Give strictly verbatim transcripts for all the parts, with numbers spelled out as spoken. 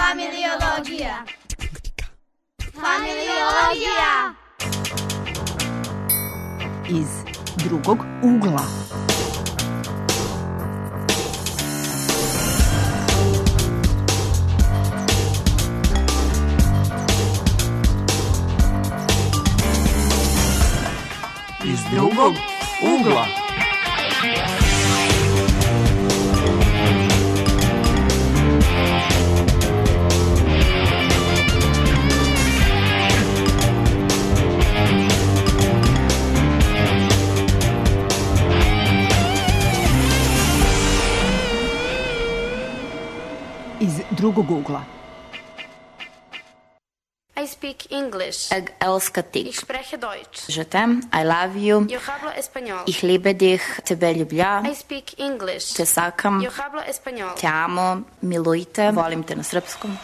Familiologija. Familiologija. Iz drugog ugla. Iz drugog ugla. Iz drugog ugla. I speak English. Ik elska tik. Ich spreche Deutsch. Je t'aime, I love you. Yo hablo español. Ich liebe dich, tebe ljubja. I speak English. Te sakam. Yo hablo español. Te amo, milujte, volim te na srpskom.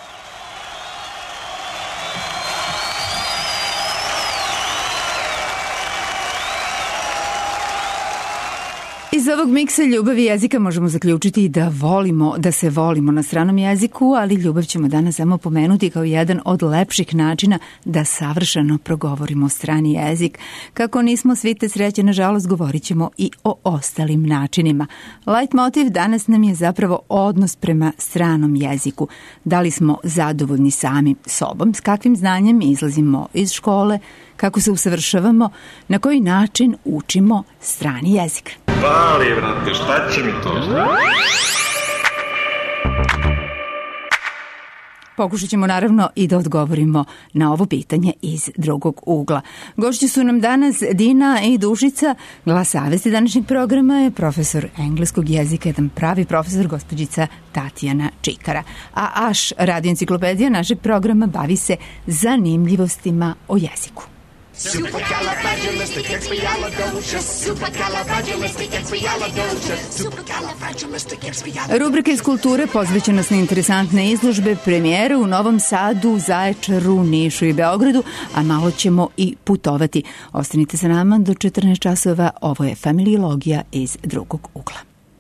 Iz ovog miksa ljubavi jezika možemo zaključiti da volimo, da se volimo na stranom jeziku, ali ljubav ćemo danas samo pomenuti kao jedan od lepših načina da savršeno progovorimo strani jezik. Kako nismo svi te sreće, nažalost, govorit ćemo i o ostalim načinima. Light motiv danas nam je zapravo odnos prema stranom jeziku. Da li smo zadovoljni sami sobom, s kakvim znanjem izlazimo iz škole, kako se usavršavamo, na koji način učimo strani jezik. Bali, vrate, šta će mi to? Pokušat ćemo naravno i da odgovorimo na ovo pitanje iz drugog ugla. Gošći su nam danas Dina i Dušica. Glas savesti današnjeg programa je profesor engleskog jezika, jedan pravi profesor, gospođica Tatjana Čikara. A Aš radio enciklopedija našeg programa bavi se zanimljivostima o jeziku. Rubrika iz kulture posvećena na interesantne izložbe, premijere u Novom Sadu, Zaječaru, Nišu i Beogradu, a malo ćemo i putovati. Ostanite sa nama do četrnaest časova. Ovo je Familiologija iz drugog ugla.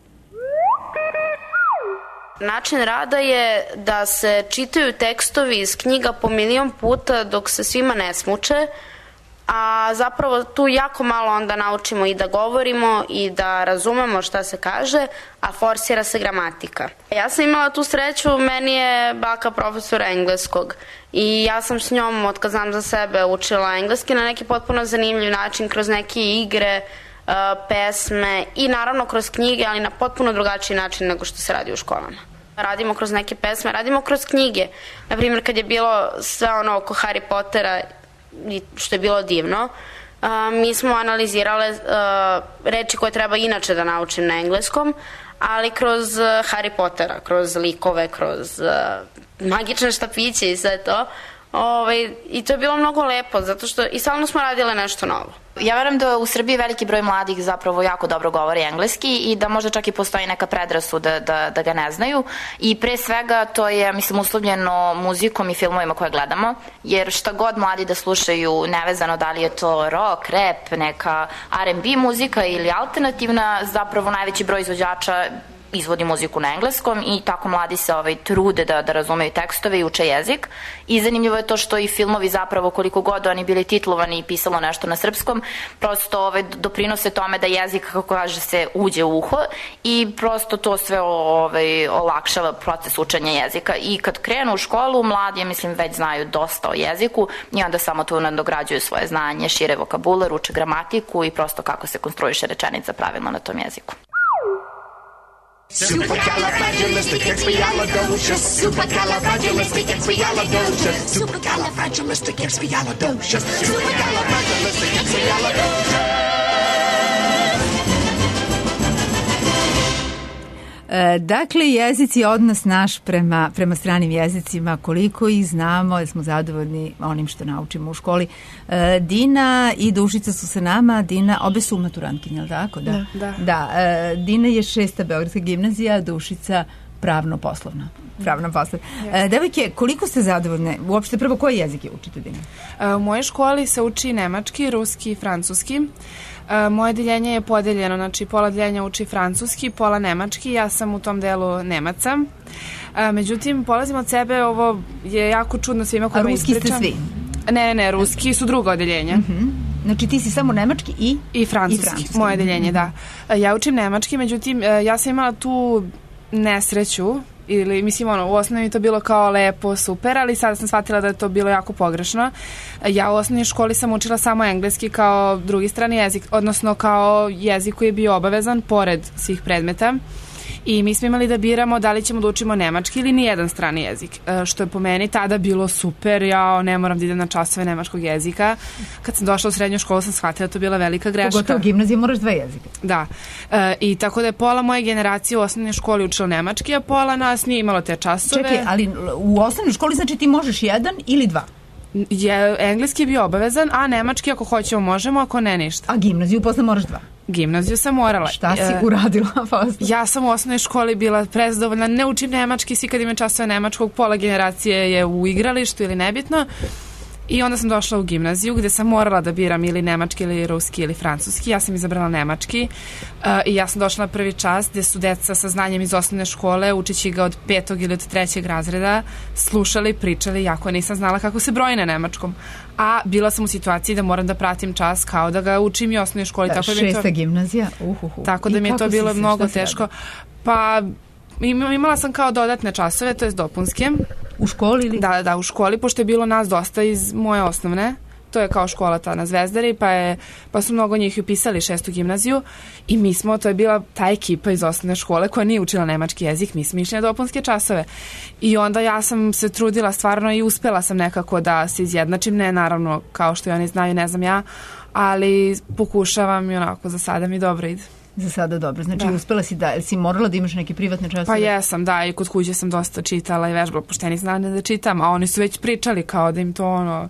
Način rada je da se čitaju tekstovi iz knjiga po milion puta dok se svima ne smuče, a zapravo tu jako malo onda naučimo i da govorimo i da razumemo šta se kaže, a forsira se gramatika. Ja sam imala tu sreću, meni je baka profesora engleskog i ja sam s njom, od kad znam za sebe, učila engleski na neki potpuno zanimljiv način, kroz neke igre, pesme i naravno kroz knjige, ali na potpuno drugačiji način nego što se radi u školama. Radimo kroz neke pesme, radimo kroz knjige. Naprimjer, kad je bilo sve ono oko Harry Pottera, što je bilo divno, uh, mi smo analizirale uh, reči koje treba inače da naučim na engleskom, ali kroz uh, Harry Pottera, kroz likove, kroz uh, magične štapiće i sve to. Ovaj, I to je bilo mnogo lepo, zato što i stalno smo radile nešto novo. Ja verujem da u Srbiji veliki broj mladih zapravo jako dobro govori engleski i da možda čak i postoji neka predrasuda da, da ga ne znaju i pre svega to je, mislim, uslovljeno muzikom i filmovima koje gledamo, jer šta god mladi da slušaju, nevezano da li je to rock, rap, neka R and B muzika ili alternativna, zapravo najveći broj izvođača izvodi muziku na engleskom i tako mladi se ovaj, trude da, da razumeju tekstove i uče jezik. I zanimljivo je to što i filmovi zapravo, koliko god oni bili titlovani i pisalo nešto na srpskom, prosto ovaj, doprinose tome da jezik, kako kaže se, uđe u uho i prosto to sve ovaj, olakšava proces učenja jezika. I kad krenu u školu, mladi, mislim, već znaju dosta o jeziku i onda samo tu nadograđuju svoje znanje, šire vokabular, uče gramatiku i prosto kako se konstruiše rečenica pravilno na tom jeziku. Supercalifragilisticexpialidocious. Supercalifragilisticexpialidocious. Supercalifragilisticexpialidocious. Supercalifragilisticexpialidocious. Dakle, jezic je odnos naš prema, prema stranim jezicima, koliko ih znamo, jer smo zadovoljni onim što naučimo u školi. Dina i Dušica su sa nama. Dina, obe su maturantkinje, je li tako? Da, da. da. da Dina je šesta Beogradska gimnazija, Dušica pravno-poslovna. Pravno-poslovna. Yes. Devojke, koliko ste zadovoljne? Uopšte prvo, koji jezik je učite, Dina? U mojoj školi se uči nemački, ruski i francuski. Uh, moje deljenje je podeljeno, znači pola deljenja uči francuski, pola nemački, ja sam u tom delu Nemaca. Uh, međutim, polazim od sebe, ovo je jako čudno svima kojima ispričam. A ruski ste svi? Ne, ne, ruski su drugo odeljenje. Uh-huh. Znači ti si samo nemački i? I francuski, I francuski. Moje odeljenje, uh-huh. da. Ja učim nemački, međutim, ja sam imala tu nesreću, ili mislim ono, u osnovi to bilo kao lepo, super, ali sada sam shvatila da je to bilo jako pogrešno. Ja u osnovnoj školi sam učila samo engleski kao drugi strani jezik, odnosno kao jezik koji je bio obavezan pored svih predmeta. I mi smo imali da biramo da li ćemo da učimo nemački ili nijedan strani jezik, što je po meni tada bilo super, ja ne moram da idem na časove nemačkog jezika. Kad sam došla u srednju školu sam shvatila da to bila velika greška. Pogotovo u gimnaziji moraš dva jezika. Da, e, i tako da je pola moje generacije u osnovnoj školi učila nemački, a pola nas nije imalo te časove. Čekaj, ali u osnovnoj školi znači ti možeš jedan ili dva? Je, engleski je bio obavezan, a nemački ako hoćemo možemo, ako ne ništa. A gimnaziju posle moraš dva? Gimnaziju sam morala. Šta si e, uradila posle? Ja sam u osnovnoj školi bila prezadovoljna, ne učim nemački, svi kad imaju časove nemačkog, pola generacije je u igralištu ili nebitno. I onda sam došla u gimnaziju gde sam morala da biram ili nemački ili ruski ili francuski. Ja sam izabrala nemački uh, i ja sam došla na prvi čas gde su deca sa znanjem iz osnovne škole, učeći ga od petog ili od trećeg razreda, slušali, pričali, jako nisam znala kako se broji na nemačkom. A bila sam u situaciji da moram da pratim čas kao da ga učim i u osnovnoj školi. Da, tako šesta da to, gimnazija. Uhuhu. Tako da mi je to bilo mnogo teško. Pa imala sam kao dodatne časove, to je dopunske. U školi ili? Da, da, u školi, pošto je bilo nas dosta iz moje osnovne. To je kao škola ta na Zvezdari, pa, je, pa su mnogo njih upisali šestu gimnaziju i mi smo, to je bila ta ekipa iz osnovne škole koja nije učila nemački jezik, mi smo išli na dopunske časove. I onda ja sam se trudila stvarno i uspela sam nekako da se izjednačim, ne naravno kao što i oni znaju, ne znam ja, ali pokušavam i onako za sada mi dobro ide. Za sada dobro. Znači, da. Uspela si da, ili si morala da imaš neke privatne časove? Pa jesam, da, i kod kuće sam dosta čitala i vežbala, pošto ja nisam znala da čitam, a oni su već pričali kao da im to ono,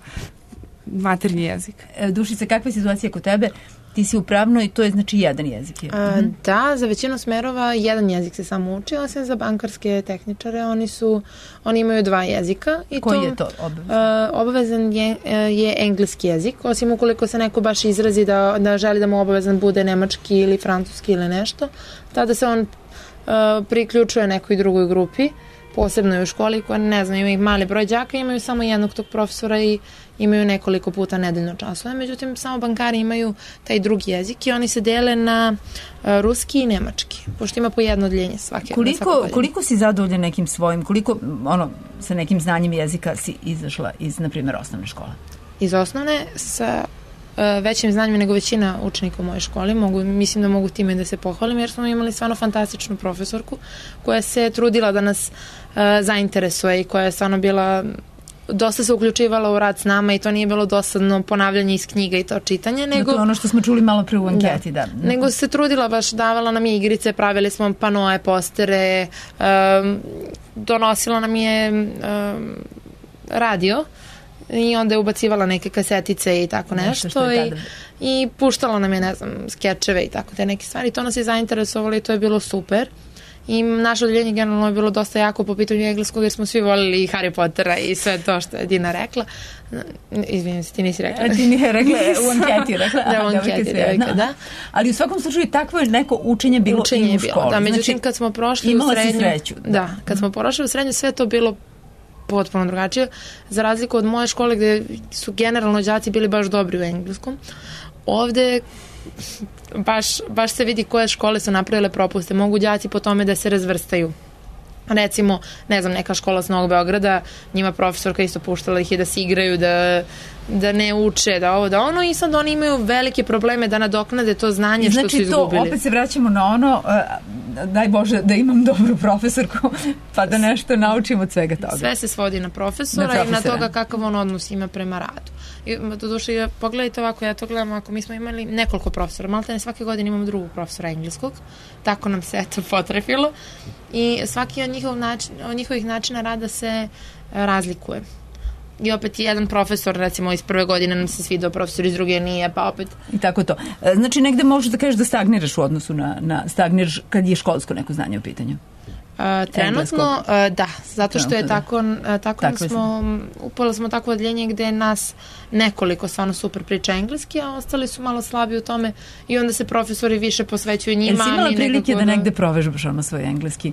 maternji jezik. E, Dušice, kakva je situacija kod tebe? Ti si u pravnoj i to je znači jedan jezik. Je. A, da, za većinu smerova jedan jezik se samo uči, osim za bankarske tehničare, oni su, oni imaju dva jezika. I koji to, je to obavezan? A, obavezan je, je engleski jezik, osim ukoliko se neko baš izrazi da, da želi da mu obavezan bude nemački ili francuski ili nešto, tada se on a, priključuje nekoj drugoj grupi, posebno je u školi koja, ne znam, imaju mali broj đaka, imaju samo jednog tog profesora i imaju nekoliko puta nedeljno časove. Međutim, samo bankari imaju taj drugi jezik i oni se dele na uh, ruski i nemački, pošto ima po jedno odeljenje svake. Koliko, koliko si zadovoljan nekim svojim, koliko ono, sa nekim znanjem jezika si izašla iz, na primjer, osnovne škole? Iz osnovne sa uh, većim znanjem nego većina učenika u mojoj školi. Mogu, mislim da mogu time da se pohvalim, jer smo imali stvarno fantastičnu profesorku koja se trudila da nas uh, zainteresuje i koja je stvarno bila, dosta se uključivala u rad s nama i to nije bilo dosadno ponavljanje iz knjiga i to čitanje, nego... Dakle, ono što smo čuli malo pre u anketi, da. da. Nego se trudila baš, davala nam je igrice, pravili smo panoe, postere, um, donosila nam je um, radio i onda je ubacivala neke kasetice i tako nešto, nešto i, i puštala nam je, ne znam, skečeve i tako te neke stvari. To nas je zainteresovalo i to je bilo super. I naše odeljenje generalno je bilo dosta jako po pitanju engleskog, jer smo svi volili i Harry Pottera i sve to što je Dina rekla. Izvinim se, ti nisi rekla. Ti nije rekla, u anketi rekla. Da, u anketi, devojka, da. Ali u svakom slučaju takvo je neko učenje bilo učenje i u školi. Da, međutim, znači, kad smo prošli u srednju... Sreću, da. da, kad smo prošli u srednju, sve to bilo potpuno drugačije. Za razliku od moje škole gde su generalno đaci bili baš dobri u engleskom, ovde baš, baš se vidi koje škole su napravile propuste. Mogu đaci po tome da se razvrstaju. Recimo, ne znam, neka škola s Novog Beograda, njima profesorka isto puštala ih je da se igraju, da, da ne uče, da ovo, da ono, i sad oni imaju velike probleme da nadoknade to znanje znači, što su izgubili. Znači to, opet se vraćamo na ono, uh, daj Bože da imam dobru profesorku, pa da nešto naučim od svega toga. Sve se svodi na profesora, na i na toga kakav on odnos ima prema radu. I, do duše, pogledajte ovako, ja to gledam ovako, mi smo imali nekoliko profesora, malte ne svake godine imamo drugog profesora engleskog, tako nam se eto potrefilo i svaki od, njihov način, od njihovih načina rada se razlikuje. I opet jedan profesor, recimo iz prve godine nam se svidao, profesor iz druge nije, pa opet... I tako to. Znači negde možeš da kažeš da stagniraš u odnosu na, na stagniraš kad je školsko neko znanje u pitanju? Uh, trenutno, uh, da, zato što je tako, uh, tako, tako smo, upali smo takvo odljenje gde nas nekoliko stvarno super priča engleski, a ostali su malo slabi u tome i onda se profesori više posvećuju njima. Jel si imala prilike da negde provežbaš ono svoj engleski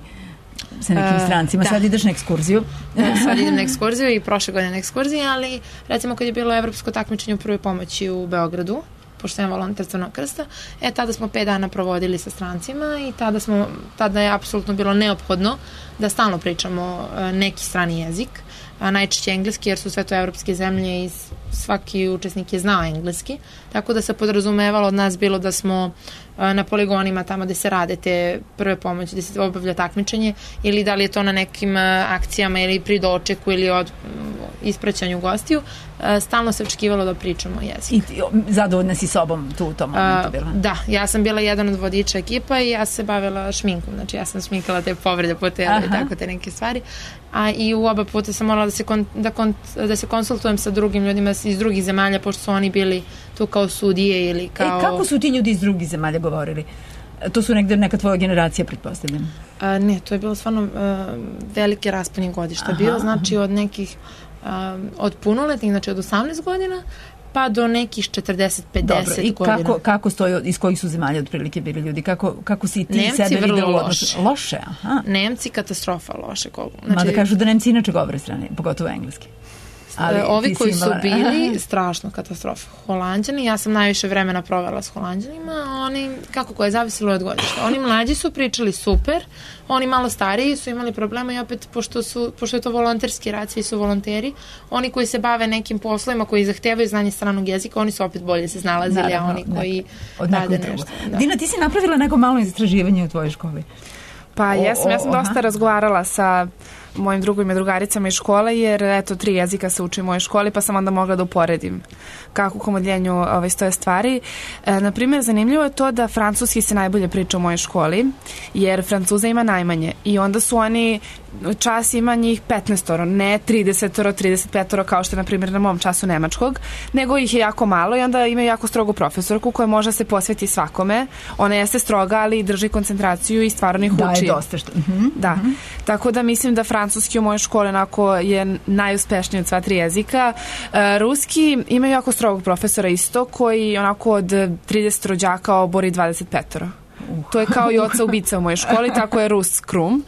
sa nekim uh, strancima? Da. Sad ideš na ekskurziju? Sad idem na ekskurziju i prošle godine na ekskurziji, ali recimo kad je bilo evropsko takmičenje u prvoj pomoći u Beogradu, pošto sam volonter Crvenog krsta, e, tada smo pet dana provodili sa strancima i tada, smo, tada je apsolutno bilo neophodno da stalno pričamo neki strani jezik, a najčešće engleski, jer su sve to evropske zemlje i svaki učesnik je znao engleski, tako da se podrazumevalo od nas bilo da smo na poligonima tamo gde se rade te prve pomoći, gde se obavlja takmičenje, ili da li je to na nekim akcijama ili pri dočeku ili od ispraćanju gostiju, stalno se očekivalo da pričamo jezik. I ti, zadovoljna si sobom tu u tom momentu bila? Da, ja sam bila jedan od vodiča ekipa i ja se bavila šminkom, znači ja sam šminkala te povrede po telu i tako te neke stvari, a i u oba puta sam morala da se, kon, da, kon, da se konsultujem sa drugim ljudima iz drugih zemalja, pošto su oni bili tu kao sudije ili kao... E, kako su ti ljudi iz drugih zemalja govorili? To su negde neka tvoja generacija, pretpostavljam? A, ne, to je bilo stvarno a, velike raspanje godišta. Aha, bilo, znači od nekih, a, od punoletnih, znači od osamnaest godina, pa do nekih četrdeset pedeset godina. I kako, kako stoji, iz kojih su zemalja otprilike bili ljudi? Kako, kako si ti Nemci sebe videla? Vrlo loše. Loše, aha. Nemci katastrofa loše. Znači, mada kažu da Nemci inače govore strane, pogotovo engleski. Ali ovi koji imala... su bili strašno katastrofa. Holanđani, ja sam najviše vremena provela s Holanđanima, oni, kako koje, zavisilo od godišta. Oni mlađi su pričali super, oni malo stariji su imali problema i opet, pošto, su, pošto je to volonterski rad, svi su volonteri, oni koji se bave nekim poslovima koji zahtevaju znanje stranog jezika, oni su opet bolje se znalazili, naravno, a oni koji rade nešto. Da. Dina, ti si napravila neko malo istraživanje u tvojoj školi? Pa jesam, ja sam dosta aha. razgovarala sa mojim drugovima i drugaricama iz škole, jer eto, tri jezika se uči u mojoj školi, pa sam onda mogla da uporedim kako u komodljenju ovaj, stoje stvari. E, naprimjer, zanimljivo je to da francuski se najbolje priča u mojoj školi, jer Francuza ima najmanje i onda su oni, čas ima njih petnaestoro, ne tridesetoro, trideset petoro kao što je na primjer na mom času nemačkog, nego ih je jako malo i onda imaju jako strogu profesorku koja može se posveti svakome. Ona jeste stroga, ali drži koncentraciju i stvarno ih uči. Da, je dosta što. Uh-huh. Da, uh-huh. Tako da mislim da francuski u mojoj školi onako je najuspešniji od sva tri jezika. E, ruski imaju jako strogog profesora isto, koji onako od trideset rođaka obori dvadeset petoro. Uh. To je kao i oca ubica u mojoj školi, tako je Rus Krum.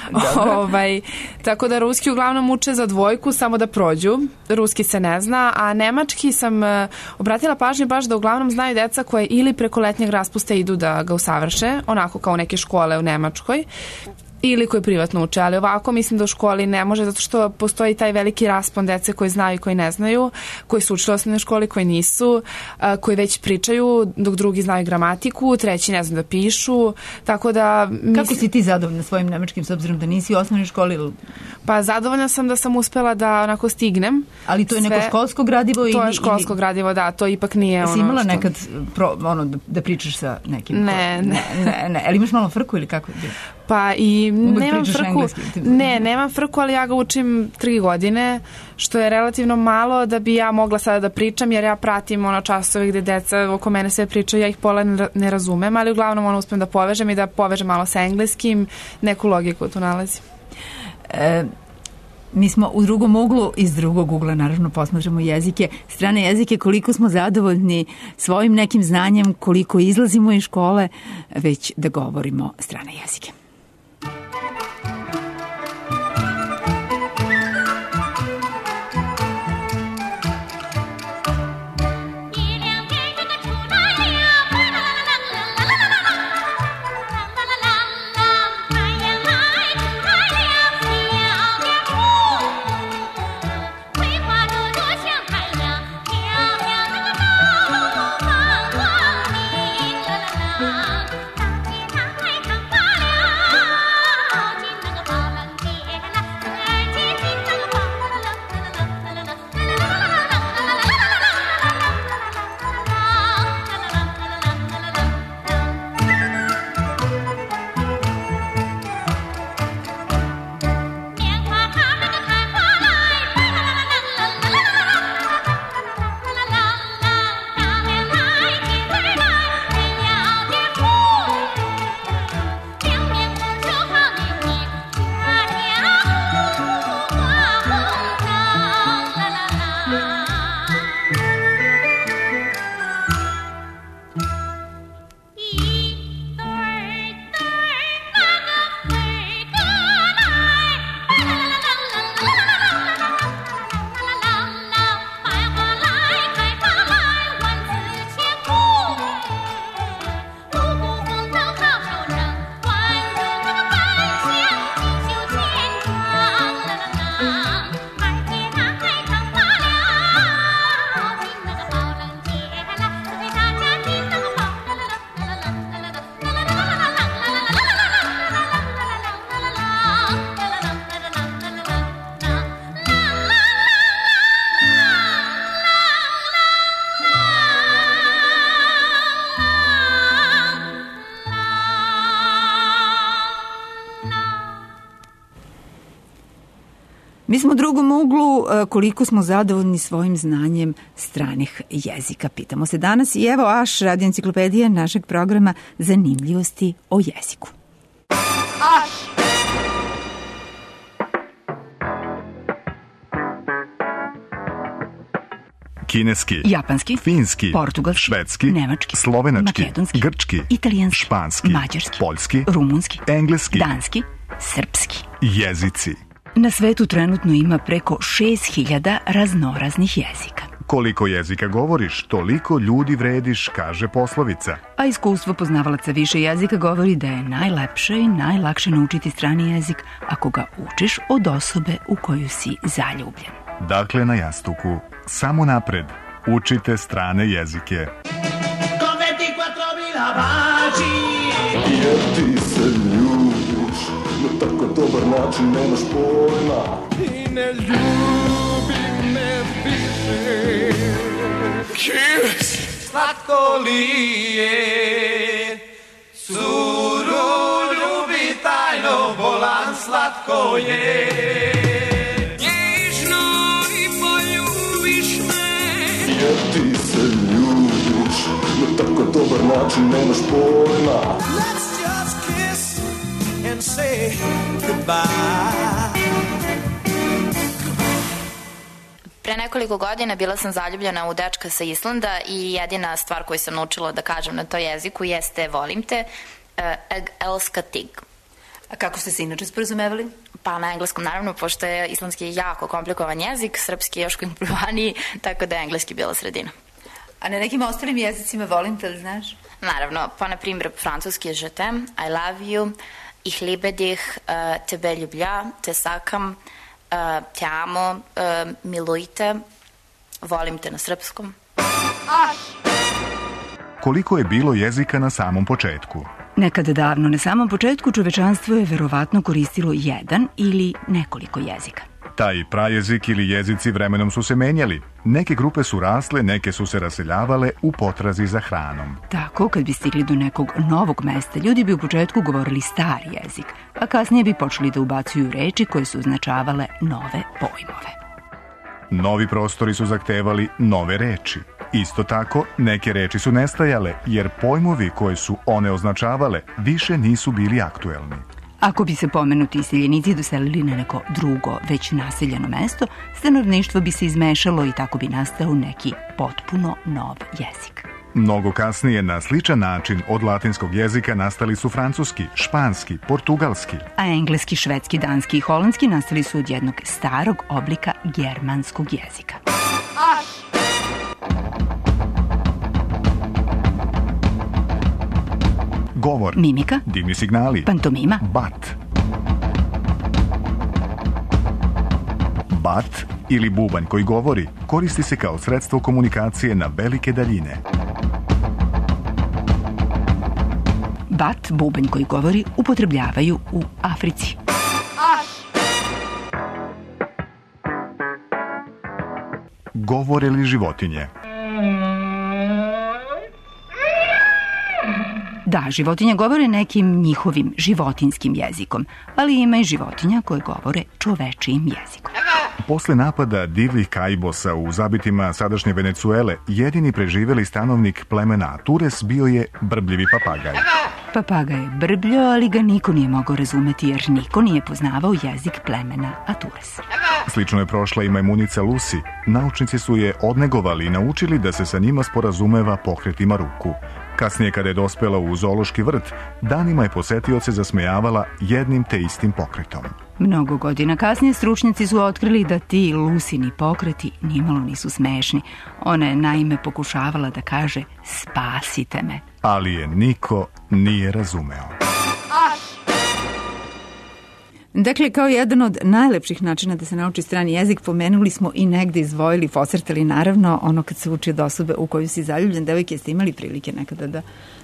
ovaj, tako da ruski uglavnom uče za dvojku, samo da prođu. Ruski se ne zna, a nemački sam uh, obratila pažnju baš da uglavnom znaju deca koje ili preko letnjeg raspusta idu da ga usavrše, onako kao neke škole u Nemačkoj, ili koji privatno uče, ali ovako mislim da u školi ne može, zato što postoji taj veliki raspon dece koji znaju i koji ne znaju, koji su učili u osnovnoj školi, koji nisu, a, koji već pričaju, dok drugi znaju gramatiku, treći ne znam da pišu, tako da... Mislim... Kako si ti zadovoljna svojim nemačkim, s obzirom da nisi u osnovnoj školi? Ili... Pa zadovoljna sam da sam uspela da onako stignem. Ali to je neko sve... školsko gradivo? To ili... je školsko gradivo, da, to ipak nije Jesi ono... Jesi imala što... nekad pro, ono, da, da pričaš sa nekim? Ne, ko... ne. ne, ne. Ali imaš malo frku ili kako? Pa i Uvijek nemam frku, engleski, ne, nemam frku, ali ja ga učim tri godine, što je relativno malo da bi ja mogla sada da pričam, jer ja pratim ono časove gde deca oko mene sve pričaju, ja ih pola ne razumem, ali uglavnom ono uspem da povežem i da povežem malo sa engleskim, neku logiku tu nalazim. E, mi smo u drugom uglu, iz drugog ugla naravno posmažemo jezike, strane jezike, koliko smo zadovoljni svojim nekim znanjem, koliko izlazimo iz škole, već da govorimo strane jezike. Mi smo u drugom uglu koliko smo zadovoljni svojim znanjem stranih jezika. Pitamo se danas i evo Aš, radio enciklopedija našeg programa Zanimljivosti o jeziku. Aš! Kineski, japanski, finski, portugalski, švedski, nemački, slovenački, makedonski, grčki, italijanski, španski, mađarski, poljski, rumunski, engleski, danski, srpski. Jezici. Na svetu trenutno ima preko šest hiljada raznoraznih jezika. Koliko jezika govoriš, toliko ljudi vrediš, kaže poslovica. A iskustvo poznavalaca više jezika govori da je najlepše i najlakše naučiti strani jezik ako ga učiš od osobe u koju si zaljubljen. Dakle, na jastuku, samo napred, učite strane jezike. Jer ti se ljubiš, na tako dobar način nemaš pojma. I ne ljubi me više. Kiss! Slatko li je, curu ljubi tajno, bolan slatko je. Nježno i poljubiš me. Jer ti se ljubiš, na tako dobar način nemaš pojma. Let's just kiss and say goodbye. Pre nekoliko godina bila sam zaljubljena u dečka sa Islanda i jedina stvar koju sam naučila da kažem na to jeziku jeste volim te, uh, elska tig. A kako ste se inače sporazumevali? Pa na engleskom naravno, pošto je islandski jako komplikovan jezik, srpski je još komplikovaniji, tako da je engleski bila sredina. A na nekim ostalim jezicima volim te, li znaš? Naravno, pa na primjer francuski je je t'aime, I love you, ich liebe dich, uh, tebe ljublja, te sakam, Uh, te amo, uh, milujte, volim te na srpskom. Koliko je bilo jezika na samom početku? Nekada davno, na samom početku, čovečanstvo je verovatno koristilo jedan ili nekoliko jezika. Taj prajezik ili jezici vremenom su se menjali. Neke grupe su rasle, neke su se raseljavale u potrazi za hranom. Tako, kad bi stigli do nekog novog mesta, ljudi bi u početku govorili stari jezik, a kasnije bi počeli da ubacuju reči koje su označavale nove pojmove. Novi prostori su zahtevali nove reči. Isto tako, neke reči su nestajale, jer pojmovi koje su one označavale više nisu bili aktuelni. Ako bi se pomenuti iseljenici doselili na neko drugo, već naseljeno mesto, stanovništvo bi se izmešalo i tako bi nastao neki potpuno nov jezik. Mnogo kasnije na sličan način od latinskog jezika nastali su francuski, španski, portugalski. A engleski, švedski, danski i holandski nastali su od jednog starog oblika germanskog jezika. Govor, mimika, dimni signali, pantomima, bat. Bat ili bubanj koji govori koristi se kao sredstvo komunikacije na velike daljine. Bat, bubanj koji govori, upotrebljavaju u Africi. Govore li životinje? Da, životinje govore nekim njihovim životinskim jezikom, ali ima i životinja koje govore čovečijim jezikom. Posle napada divljih kaibosa u zabitima sadašnje Venecuele, jedini preživeli stanovnik plemena Atures bio je brbljivi papagaj. Papagaj je brbljo, ali ga niko nije mogao razumeti jer niko nije poznavao jezik plemena Atures. Slično je prošla i majmunica Lucy. Naučnici su je odnegovali i naučili da se sa njima sporazumeva pokretima ruku. Kasnije, kada je dospela u zoološki vrt, danima je posetioce zasmejavala jednim te istim pokretom. Mnogo godina kasnije stručnjaci su otkrili da ti Lucini pokreti nimalo nisu smešni. Ona je naime pokušavala da kaže spasite me. Ali je niko nije razumeo. Dakle, kao jedan od najlepših načina da se nauči strani jezik, pomenuli smo i negde izdvojili, pocrtali naravno ono kad se uči od osobe u koju si zaljubljen. Devojke, jeste imali prilike nekada da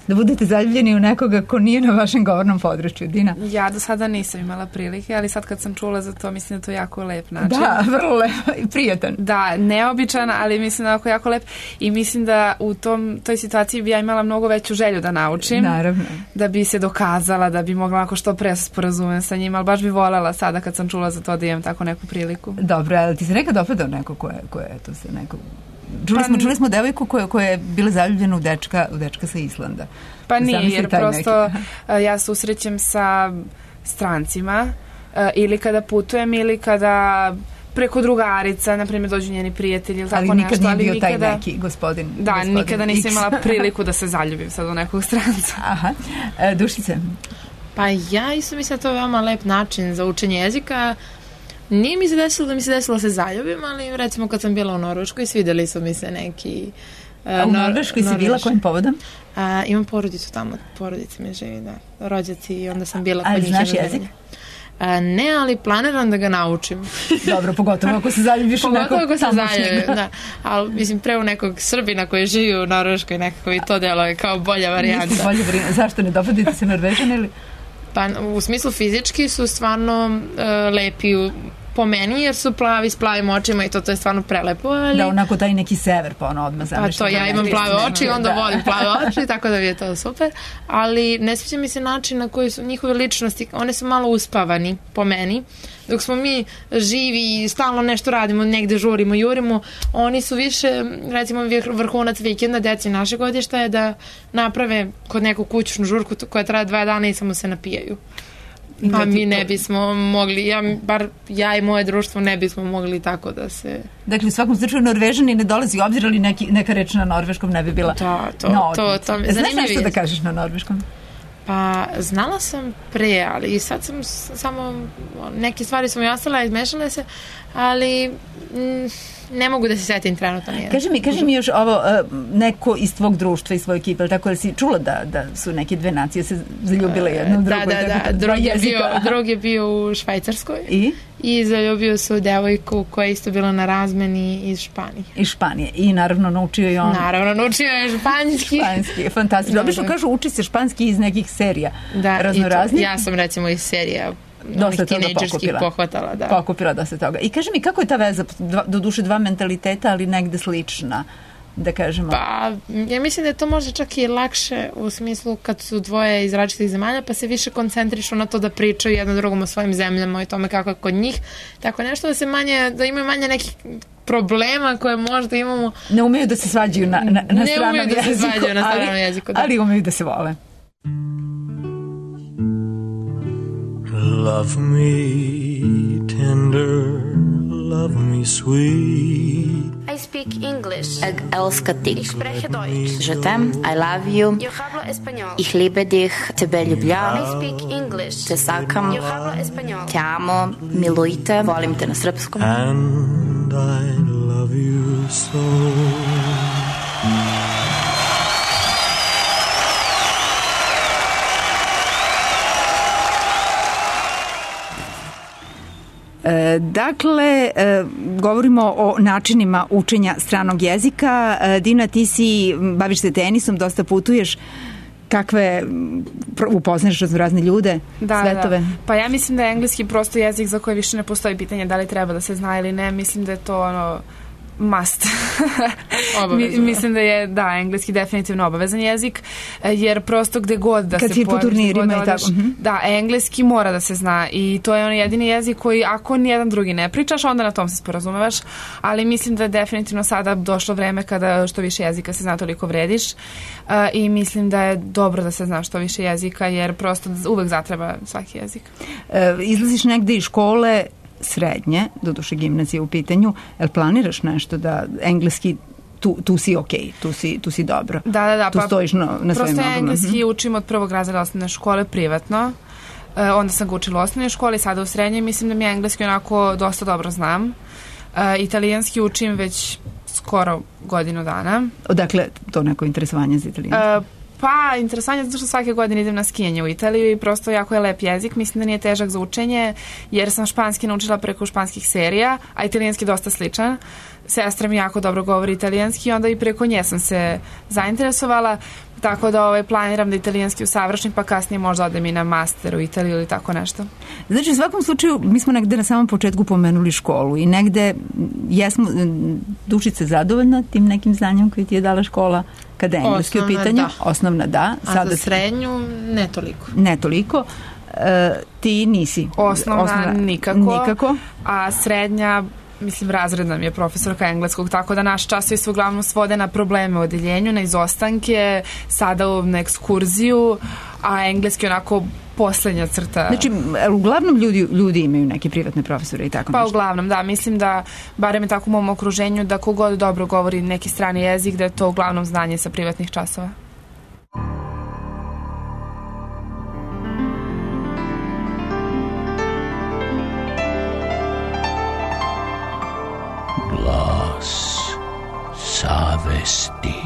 da budete zaljubljeni u nekoga ko nije na vašem govornom području, Dina? Ja do sada nisam imala prilike, ali sad kad sam čula za to, mislim da to je jako lep način. Da, vrlo lep i prijatan. Da, neobičan, ali mislim da je jako lep i mislim da u tom, toj situaciji bi ja imala mnogo veću želju da naučim. Naravno. Da bi se dokazala, da bi mogla ako što pre sporazumem sa njima, ali baš bi voljela sada kad sam čula za to da imam tako neku priliku. Dobro, ali ti se nekad dopadao neko ko je, ko je eto se neko... Čuli smo, čuli smo devojku koja, koja je bila zaljubljena u dečka, u dečka sa Islanda. Pa nije, jer prosto neki. Ja susrećem sa strancima ili kada putujem ili kada preko drugarica, na primjer, dođu njeni prijatelji ili tako nešto. Ali nikad nije bio nikada, taj neki gospodin. Da, gospodin nikada nisam imala priliku da se zaljubim sad u nekog stranca. Aha. E, Dušice? Pa ja isto mislim da to je veoma lep način za učenje jezika. Nije mi se desilo da mi se desilo da se zaljubim, ali recimo kad sam bila u Norveškoj, svideli su mi se neki... Uh, A u Norveškoj si bila kojim povodom? Uh, imam porodicu tamo, porodica mi živi, da, rođaci i onda sam bila... Ali znaš jezik? Uh, ne, ali planiram da ga naučim. Dobro, pogotovo ako se zaljubiš u nekog tamošnjeg. Pogotovo ako se zaljubim, da. Ali mislim, pre u nekog Srbina koji živi u Norveškoj, nekako i to delo je kao bolja varijanta. Bolja varijanta. Zašto ne dopadite se Norvežan ili... Pa u smislu fizički su stvarno uh, lepi u, po meni, jer su plavi s plavim očima i to, to je stvarno prelepo. Ali... Da, onako taj neki sever, pa ono odmah zamišljam. Pa to, ja imam plave oči, onda da. volim plave oči, tako da bi je to super. Ali ne sviđa mi se način na koji su njihove ličnosti, one su malo uspavani, po meni. Dok smo mi živi i stalno nešto radimo, negde žurimo, jurimo, oni su više, recimo vrhunac vikenda, deci naše godišta je da naprave kod neku kućnu žurku koja traje dva dana i samo se napijaju. A mi ne bismo mogli, ja, bar ja i moje društvo ne bismo mogli tako da se... Dakle, u svakom slučaju Norvežani ne dolazi u obzir, ali neki, neka reč na norveškom ne bi bila... To, to, no, to, to, to znaš nešto da kažeš na norveškom? Pa, znala sam pre, ali sad sam samo, neke stvari su mi ostale, izmešale se, ali m, ne mogu da se setim trenutno nijedno. Kaži mi, kaži mi još ovo, neko iz tvog društva, iz svoje ekipe, tako da si čula da, da su neke dve nacije se zaljubile jedno u da, drugoj? Da, da, da, drug je, bio, drug je bio u Švajcarskoj. I? I zaljubio su devojku koja je isto bila na razmeni iz Španije. Iz Španije. I naravno naučio je on... Naravno, naučio je španski. Španski, fantastično. Obično kažu uči se španski iz nekih serija. Da, raznoraznih. Ja sam recimo iz serija dosta toga pokupila. pohvatala. Da. Pokupila dosta toga. I kaži mi, kako je ta veza, dva, do duše dva mentaliteta, ali negde slična? Da kažemo. Pa, ja mislim da je to možda čak i lakše u smislu kad su dvoje iz različitih zemalja, pa se više koncentrišu na to da pričaju jedno drugom o svojim zemljama i tome kako je kod njih. Tako nešto da se manje, da imaju manje nekih problema koje možda imamo. Ne umeju da se svađaju na, na, na stranom jeziku. Ne umeju da se svađaju na stranom ali, jeziku. Da. Ali umeju da se vole. Love me tender, love me sweet. I speak English. Jeg elsker deg. Ich spreche Deutsch. Je t'aime, I love you. Yo hablo español. Ich liebe dich, tebe ljubljam. I speak English. Te sakam. Yo hablo español. Te amo, milujte, volim te na srpskom. And I love you so. E, dakle, e, govorimo o načinima učenja stranog jezika. E, Dina, ti si, baviš se tenisom, dosta putuješ. Kakve upoznaš razne ljude, da, svetove? Da. Pa ja mislim da je engleski prosto jezik za koje više ne postoji pitanje da li treba da se zna ili ne. Mislim da je to ono must. Mi, mislim da je, da, engleski definitivno obavezan jezik, jer prosto gde god da kad se pojaviš, kad si po turnirima i tako. Uh-huh. Da, engleski mora da se zna i to je ono jedini jezik koji ako nijedan drugi ne pričaš, onda na tom se sporazumevaš, ali mislim da je definitivno sada došlo vreme kada što više jezika se zna, toliko vrediš uh, i mislim da je dobro da se zna što više jezika, jer prosto uvek zatreba svaki jezik. Uh, izlaziš negde iz škole, srednje, doduše gimnazije u pitanju, jel planiraš nešto da engleski tu, tu si okej, okay, tu, si, tu si dobro. Da, da, da. Tu pa, stojiš na, na svojim nogama. Prosto ja engleski učim od prvog razreda osnovne škole privatno. E, onda sam ga učila u osnovnoj školi, sada u srednjoj. Mislim da mi engleski onako dosta dobro znam. E, italijanski učim već skoro godinu dana. Odakle to neko interesovanje za italijanski? E, Pa, interesantno je zato što svake godine idem na skijanje u Italiju i prosto jako je lep jezik. Mislim da nije težak za učenje, jer sam španski naučila preko španskih serija, a italijanski dosta sličan. Sestra mi jako dobro govori italijanski i onda i preko nje sam se zainteresovala. Tako da ovaj, planiram da italijanski usavršim, pa kasnije možda odem i na master u Italiju ili tako nešto. Znači, u svakom slučaju, mi smo negde na samom početku pomenuli školu i negde jesmo Dušica zadovoljna tim nekim znanjem koje ti je dala škola kada je engleski u pitanju? Da. Osnovna, da. A Sada za srednju ne toliko. Ne toliko. E, ti nisi? Osnovna, Osnovna nikako, nikako. A srednja, mislim, razredna mi je profesorka engleskog, tako da naši časovi su uglavnom svode na probleme u odeljenju, na izostanke, sada na ekskurziju, a engleski onako poslednja crta. Znači, uglavnom ljudi, ljudi imaju neke privatne profesore i tako Pa nešto? Uglavnom, da. Mislim da, barem je tako u mom okruženju, da kogod dobro govori neki strani jezik, da je to uglavnom znanje sa privatnih časova. Glas savesti.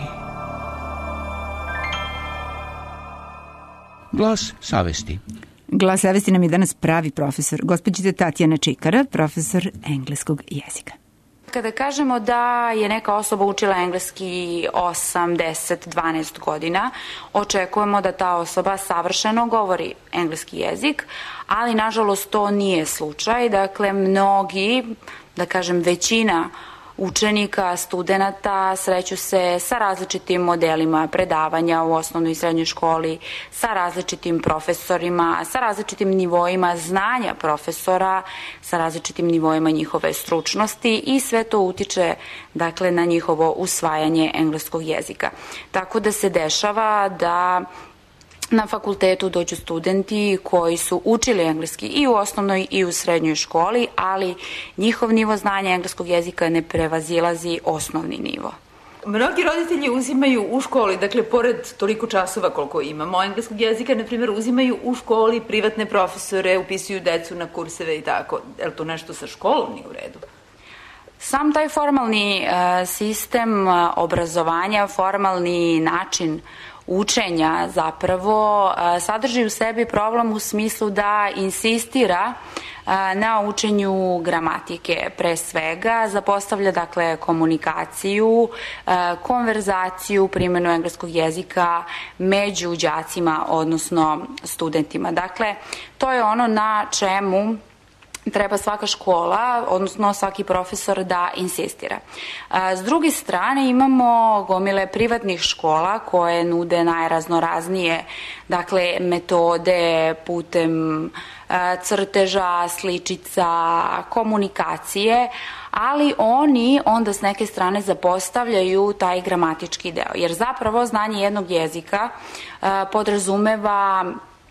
Glas savesti. Glas savesti nam je danas pravi profesor, gospođica Tatjana Čikara, profesor engleskog jezika. Kada kažemo da je neka osoba učila engleski osam, deset, dvanaest godina, očekujemo da ta osoba savršeno govori engleski jezik, ali nažalost to nije slučaj. Dakle, mnogi, da kažem većina učenika, studenta sreću se sa različitim modelima predavanja u osnovnoj i srednjoj školi, sa različitim profesorima, sa različitim nivoima znanja profesora, sa različitim nivoima njihove stručnosti i sve to utiče, dakle, na njihovo usvajanje engleskog jezika. Tako da se dešava da na fakultetu dođu studenti koji su učili engleski i u osnovnoj i u srednjoj školi, ali njihov nivo znanja engleskog jezika ne prevazilazi osnovni nivo. Mnogi roditelji uzimaju u školi, dakle, pored toliko časova koliko imamo engleskog jezika, na primjer, uzimaju u školi privatne profesore, upisuju decu na kurseve i tako. Je li to nešto sa školom nije u redu? Sam taj formalni uh, sistem uh, obrazovanja, formalni način učenja zapravo sadrži u sebi problem u smislu da insistira na učenju gramatike pre svega, zapostavlja dakle komunikaciju, konverzaciju, primjenu engleskog jezika među đacima, odnosno studentima. Dakle, to je ono na čemu treba svaka škola, odnosno svaki profesor da insistira. S druge strane imamo gomile privatnih škola koje nude najraznoraznije, dakle, metode putem crteža, sličica, komunikacije, ali oni onda s neke strane zapostavljaju taj gramatički deo, jer zapravo znanje jednog jezika podrazumeva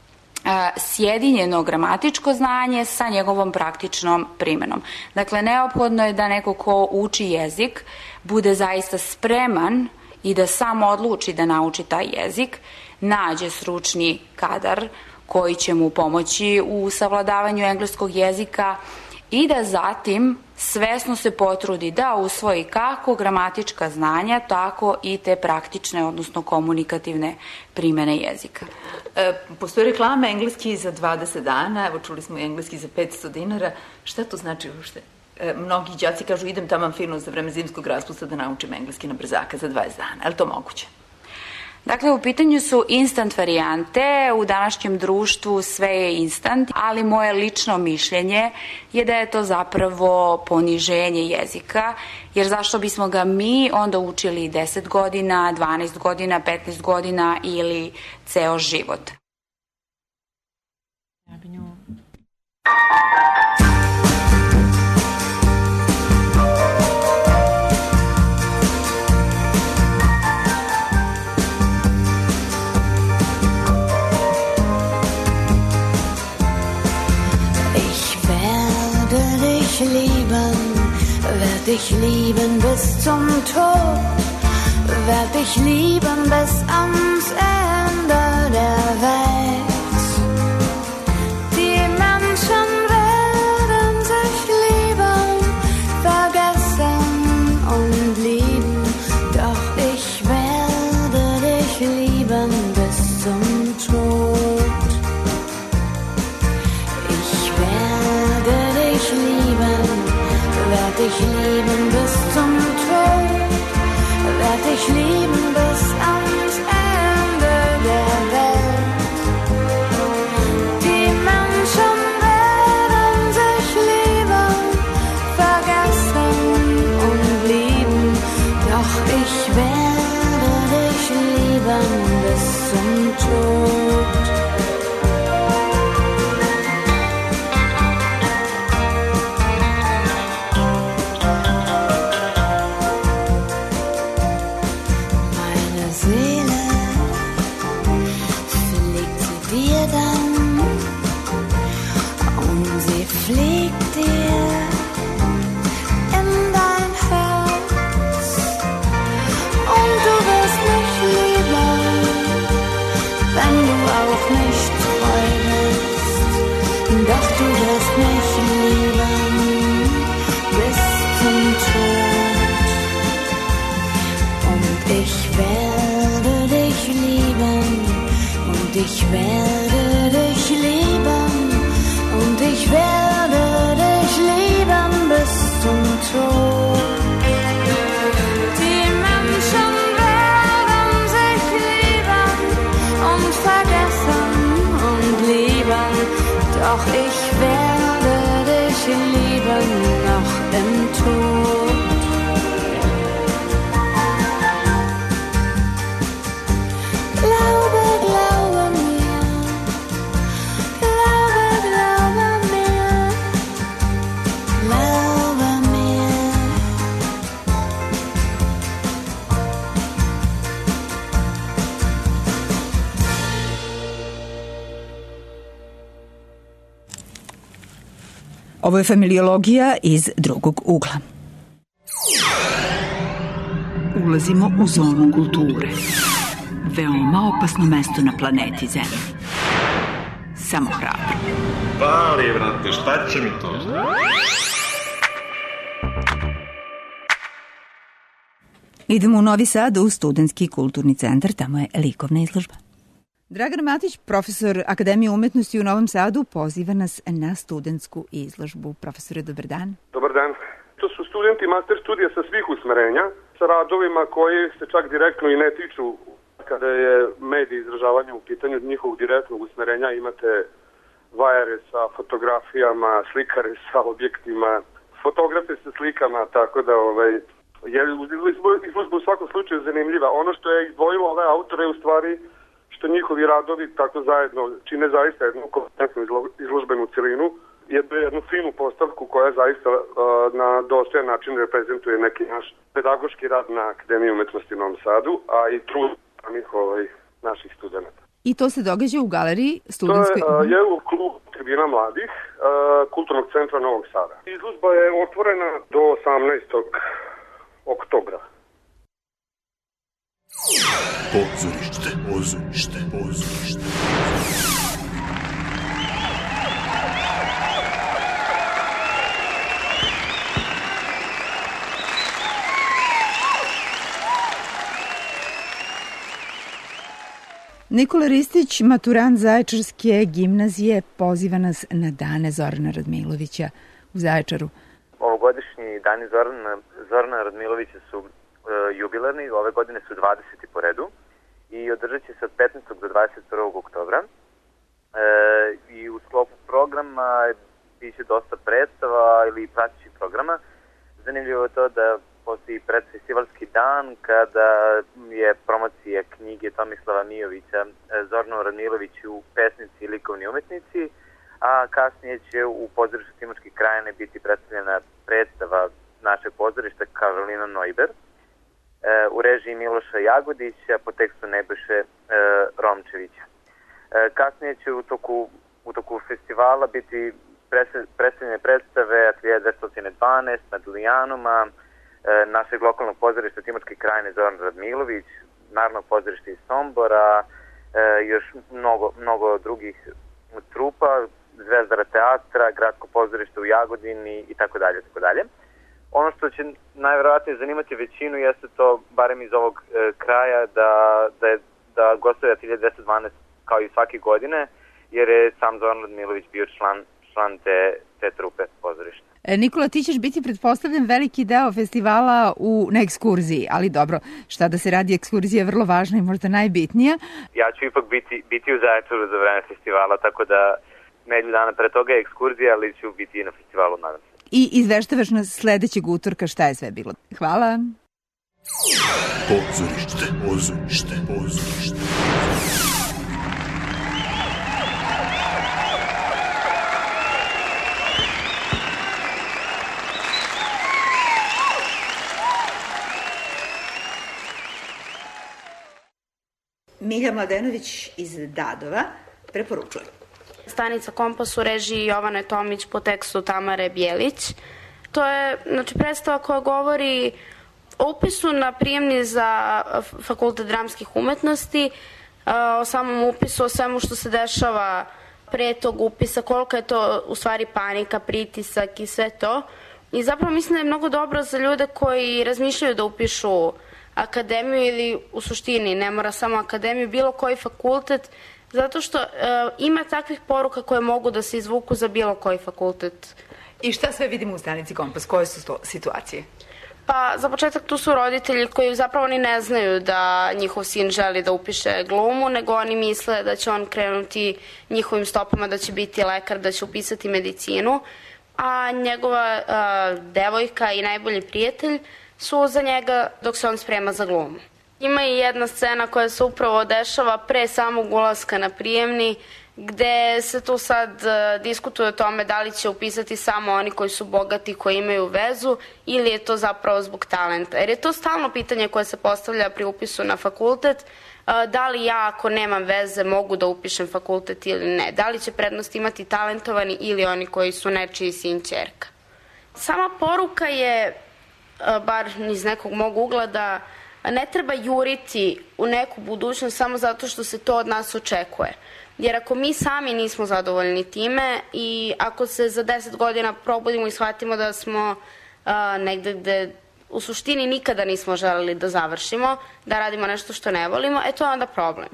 sjedinjeno gramatičko znanje sa njegovom praktičnom primenom. Dakle, neophodno je da neko ko uči jezik bude zaista spreman i da sam odluči da nauči taj jezik, nađe stručni kadar koji će mu pomoći u savladavanju engleskog jezika i da zatim svesno se potrudi da usvoji kako gramatička znanja, tako i te praktične, odnosno komunikativne primene jezika. E, postoje reklame engleski za dvadeset dana, evo čuli smo i engleski za petsto dinara. Šta to znači uopšte? E, mnogi đaci kažu idem tamo fino za vreme zimskog raspusta da naučim engleski na brzaka za dvadeset dana. Je li to moguće? Dakle, u pitanju su instant varijante, u današnjem društvu sve je instant, ali moje lično mišljenje je da je to zapravo poniženje jezika, jer zašto bismo ga mi onda učili deset godina, dvanaest godina, petnaest godina ili ceo život. Lieben, werd dich lieben bis zum Tod, werd dich lieben bis ans Ende der Welt. Die Menschen werden sich lieben, vergessen und lieben, doch ich werde dich lieben bis zum Tod. Ich werde dich lieben, werd dich lieben bis zum Tod, werd dich lieben bis ans Ende liegt dir in dein Herz und du wirst mich lieben, wenn du auch nicht treu bist, doch du wirst mich lieben bis zum Tod. Und ich werde dich lieben, und ich werde dich lieben, und ich werde dich lieben bis zum Tod. Die Menschen werden sich lieben und vergessen und lieben, doch ich werde dich lieben noch im Tod. Glaube, glaube mir, glaube, glaube mir, glaube mir. Ovo je familiologija iz drugog ugla. Ulazimo u zonu kulture. Veoma opasno mesto na planeti Zemlji. Samo hrabro. Pali, brate, šta će mi to? Idemo u Novi Sad u Studentski kulturni centar, tamo je likovna izložba. Dragan Matić, profesor Akademije umetnosti u Novom Sadu, poziva nas na studentsku izložbu. Profesore, dobar dan. Dobar dan. To su studenti master studija sa svih usmerenja, sa radovima koji se čak direktno i ne tiču kada je medij izražavanja u pitanju njihovog direktnog usmerenja. Imate vajare sa fotografijama, slikare sa objektima, fotografe sa slikama, tako da ovaj, je izložba u svakom slučaju zanimljiva. Ono što je izdvojilo ove autore u stvari što njihovi radovi tako zajedno čine zaista jednu kompletnu izložbenu celinu, jednu finu postavku koja zaista uh, na dostojan način reprezentuje neki naš pedagoški rad na Akademiji umetnosti u Novom Sadu, a i trud samih ovaj, naših studenta. I to se događa u galeriji studentskoj... To je, uh, je u klubu Tribina mladih uh, Kulturnog centra Novog Sada. Izložba je otvorena do osamnaestog oktobra. Pozorište, pozorište, pozorište. Nikola Ristić, maturant Zaječarske gimnazije, poziva nas na dane Zorana Radmilovića u Zaječaru. Ovogodišnji dani Zorana, Zorana Radmilovića su e, jubilarni, ove godine su dvadeseti po redu i održat će se od petnaestog do dvadeset prvog oktobra. E, I u sklopu programa biće dosta predstava ili pratećih programa. Zanimljivo je to da postoji predfestivalski dan kada je promocija knjige Tomislava Mijovića Zoranu Radmiloviću pesnici i likovni umetnici, a kasnije će u pozorištu Timočke krajine biti predstavljena predstava našeg pozorišta Karolina Neuber u režiji Miloša Jagodića po tekstu Nebojše Romčevića. Kasnije će u toku, u toku festivala biti predstavljene predstave Atelje dvesta dvanaest, Medlijanuma, našeg lokalnog pozorišta Timočke krajine Zoran Radmilović, Narodnog pozorišta iz Sombora, još mnogo, mnogo drugih trupa, Zvezdara teatra, Gradsko pozorište u Jagodini i tako dalje, tako dalje. Ono što će najverovatnije zanimati većinu jeste to, barem iz ovog e, kraja, da, da, je, da gostuje Atelje dvesta dvanaest kao i svake godine, jer je sam Zoran Radmilović bio član, član te, te trupe pozorišta. Nikola, ti ćeš biti, pretpostavljam, veliki deo festivala u, na ekskurziji, ali dobro, šta da se radi, ekskurzija je vrlo važna i možda najbitnija. Ja ću ipak biti, biti u Zaječaru za vreme festivala, tako da nedelju dana pre toga je ekskurzija, ali ću biti i na festivalu, nadam se. I izveštavaš nas sledećeg utorka šta je sve bilo. Hvala. Pozorište, pozorište, pozorište. Milja Mladenović iz Dadova preporučuje. Stanica Kompas u režiji Jovane Tomić po tekstu Tamare Bjelić. To je, znači, predstava koja govori o upisu na prijemni za Fakultet dramskih umetnosti, o samom upisu, o svemu što se dešava pre tog upisa, koliko je to u stvari panika, pritisak i sve to. I zapravo mislim da je mnogo dobro za ljude koji razmišljaju da upišu akademiju ili u suštini ne mora samo akademiju, bilo koji fakultet, zato što e, ima takvih poruka koje mogu da se izvuku za bilo koji fakultet. I šta sve vidimo u Stanici Kompas? Koje su to situacije? Pa, za početak tu su roditelji koji zapravo ni ne znaju da njihov sin želi da upiše glumu, nego oni misle da će on krenuti njihovim stopama, da će biti lekar, da će upisati medicinu, a njegova a, devojka i najbolji prijatelj su za njega dok se on sprema za glumu. Ima i jedna scena koja se upravo dešava pre samog ulaska na prijemni, gde se tu sad uh, diskutuje o tome da li će upisati samo oni koji su bogati, koji imaju vezu, ili je to zapravo zbog talenta. Jer je to stalno pitanje koje se postavlja pri upisu na fakultet, uh, da li ja ako nemam veze mogu da upišem fakultet ili ne, da li će prednost imati talentovani ili oni koji su nečiji sin, ćerka. Sama poruka je, uh, bar iz nekog mog ugla, da ne treba juriti u neku budućnost samo zato što se to od nas očekuje. Jer ako mi sami nismo zadovoljni time i ako se za deset godina probudimo i shvatimo da smo a, negde gde u suštini nikada nismo želeli da završimo, da radimo nešto što ne volimo, e to je onda problem.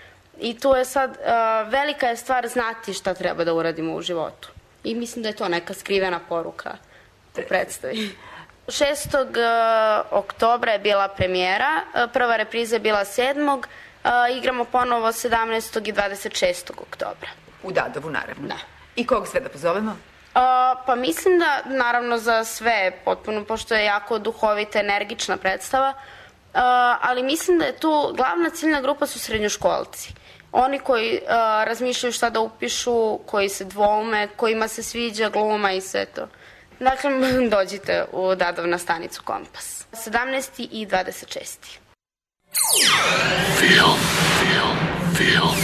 I tu je sad, a, velika je stvar znati šta treba da uradimo u životu. I mislim da je to neka skrivena poruka u predstavi. šestog oktobra je bila premijera, prva repriza je bila sedmog Uh, igramo ponovo sedamnaestog i dvadeset šestog oktobra. U Dadovu, naravno. Da. I kog sve da pozovemo? Uh, pa mislim da, naravno, za sve potpuno, pošto je jako duhovita, energična predstava, uh, ali mislim da je tu glavna ciljna grupa su srednjoškolci. Oni koji uh, razmišljaju šta da upišu, koji se dvoume, kojima se sviđa gluma i sve to. Dakle, dođite u Dadov na Stanicu Kompas. sedamnaesti i dvadeset šesti Film, film, film.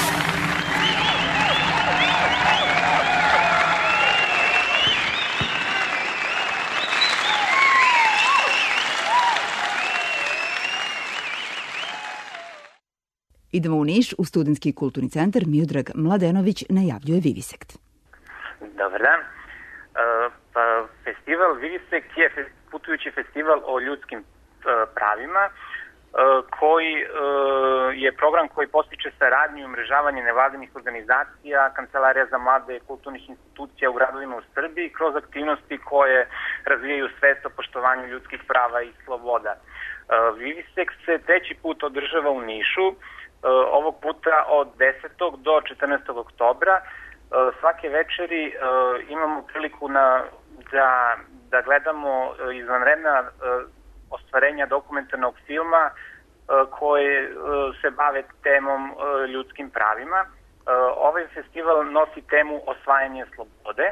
Idemo u Niš, u Studentski kulturni centar. Miodrag Mladenović najavljuje Vivisekt. Dobar dan. Uh, pa, festival Vivisekt je putujući festival o ljudskim uh, pravima, koji je program koji postiče saradnju i umrežavanje nevladinih organizacija, kancelarija za mlade, kulturnih institucija u gradovima u Srbiji kroz aktivnosti koje razvijaju svest o poštovanju ljudskih prava i sloboda. Vivisekt se treći put održava u Nišu, ovog puta od desetog do četrnaestog oktobra. Svake večeri imamo priliku na, da, da gledamo izvanredna ostvarenja dokumentarnog filma koje se bave temom ljudskim pravima. Ovaj festival nosi temu osvajanje slobode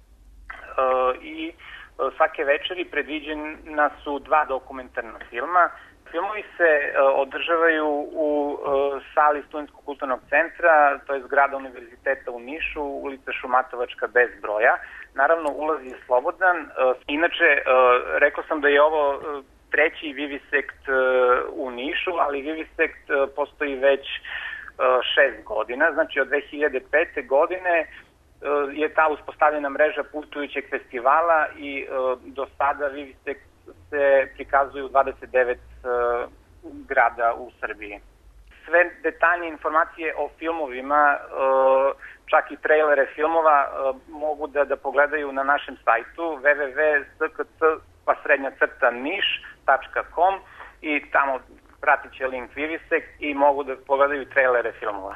i svake večeri predviđena su dva dokumentarna filma. Filmovi se održavaju u sali Studentskog kulturnog centra, to je zgrada Univerziteta u Nišu, ulica Šumatovačka bez broja. Naravno, ulaz je slobodan. Inače, rekao sam da je ovo treći Vivisekt u Nišu, ali Vivisekt postoji već šest godina, znači od dve hiljade pete. godine je ta uspostavljena mreža putujućeg festivala i do sada Vivisekt se prikazuje u dvadeset devet grada u Srbiji. Sve detaljne informacije o filmovima, čak i trejlere filmova, mogu da, da pogledaju na našem sajtu w w w tačka s k c pa srednja crta niš tačka com i tamo pratit će link Vivisekt i mogu da pogledaju trejlere filmova.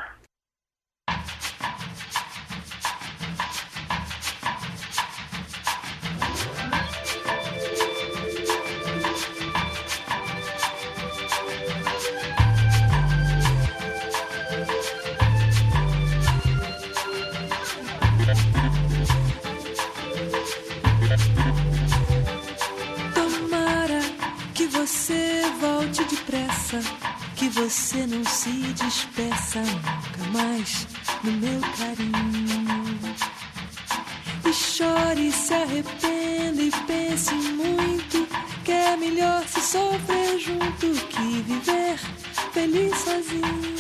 Você volte depressa, que você não se despeça nunca mais. no meu carinho. E chore, se arrependa e pense muito, que é melhor se sofrer junto que viver feliz sozinho.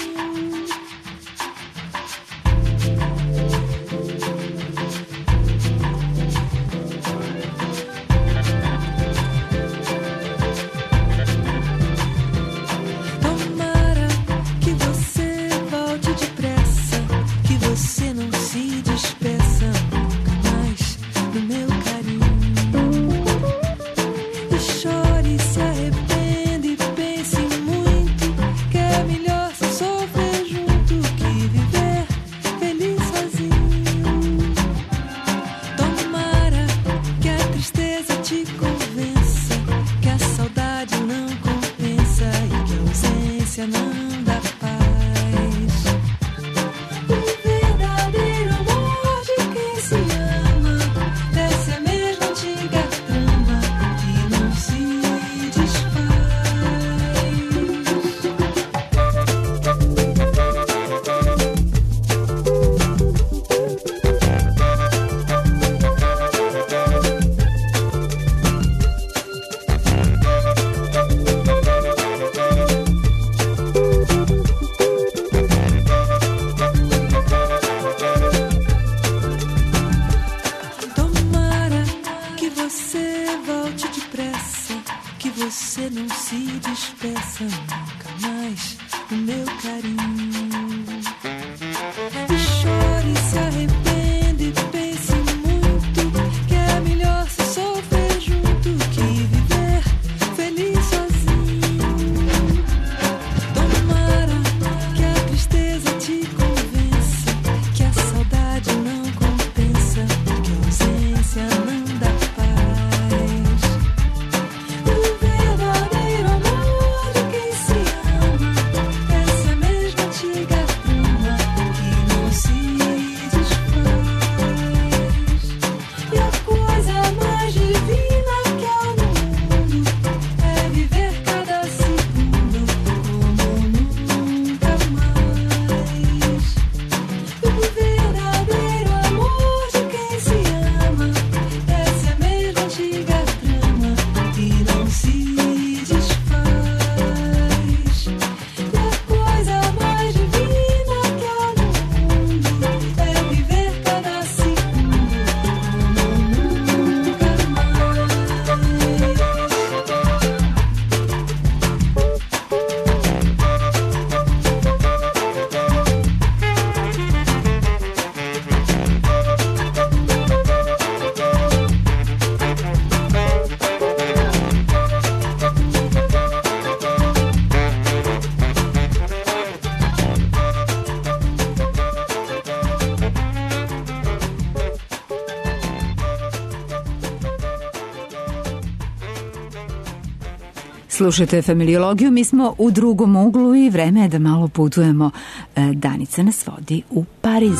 Slušajte Familiologiju, mi smo u drugom uglu i vreme je da malo putujemo. Danica nas vodi u Pariz.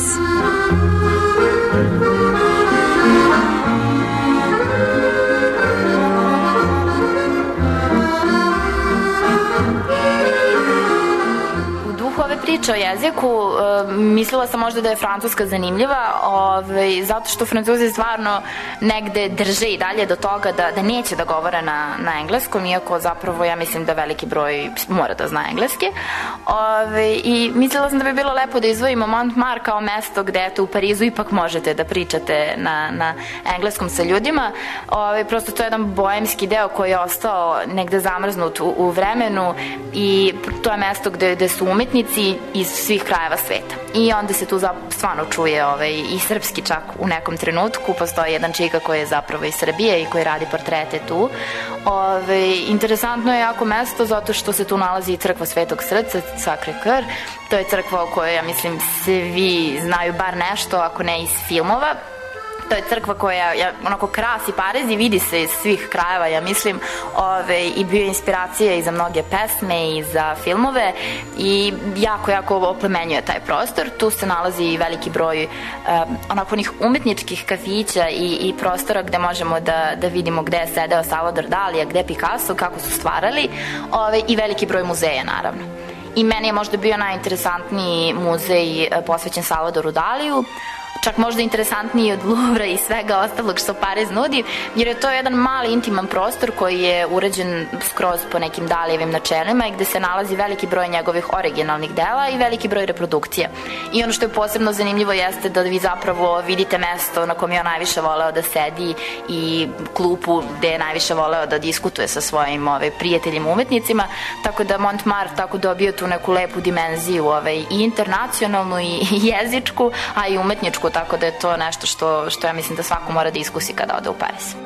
Priča o jeziku, uh, mislila sam možda da je francuska zanimljiva, ovaj, zato što Francuzi stvarno negde drže i dalje do toga da, da neće da govore na, na engleskom, iako zapravo ja mislim da veliki broj mora da zna engleski. Ovaj, I mislila sam da bi bilo lepo da izdvojimo Montmartre kao mesto gde eto, u Parizu ipak možete da pričate na, na engleskom sa ljudima. Ovaj, prosto to je jedan boemski deo koji je ostao negde zamrznut u, u vremenu i to je mesto gde, gde su umetnici iz svih krajeva sveta. I onda se tu stvarno čuje ovaj, i srpski čak u nekom trenutku. Postoji jedan čika koji je zapravo iz Srbije i koji radi portrete tu. Ove, interesantno je jako mesto zato što se tu nalazi i crkva Svetog Srca, Sacré-Cœur. To je crkva o kojoj, ja mislim, svi znaju bar nešto, ako ne iz filmova. To je crkva koja ja, onako krasi Pariz i vidi se iz svih krajeva, ja mislim, ove, i bio je inspiracija i za mnoge pesme i za filmove i jako, jako oplemenjuje taj prostor. Tu se nalazi i veliki broj um, onako onih umetničkih kafića i, i prostora gde možemo da, da vidimo gde je sedeo Salvador Dali, gde je Picasso, kako su stvarali, ove, i veliki broj muzeja, naravno. i meni je možda bio najinteresantniji muzej posvećen Salvadoru Daliju, čak možda interesantniji od Louvra i svega ostalog što Pariz nudi, jer je to jedan mali intiman prostor koji je uređen skroz po nekim Dalijevim načelima i gde se nalazi veliki broj njegovih originalnih dela i veliki broj reprodukcija. I ono što je posebno zanimljivo jeste da vi zapravo vidite mesto na kom je on najviše voleo da sedi i klupu gde je najviše voleo da diskutuje sa svojim ove, prijateljima umetnicima, tako da Montmartre tako dobio tu neku lepu dimenziju ove, i internacionalnu i jezičku, a i umetničku, tako da je to nešto što, što ja mislim da svako mora da iskusi kada ode u Pariz.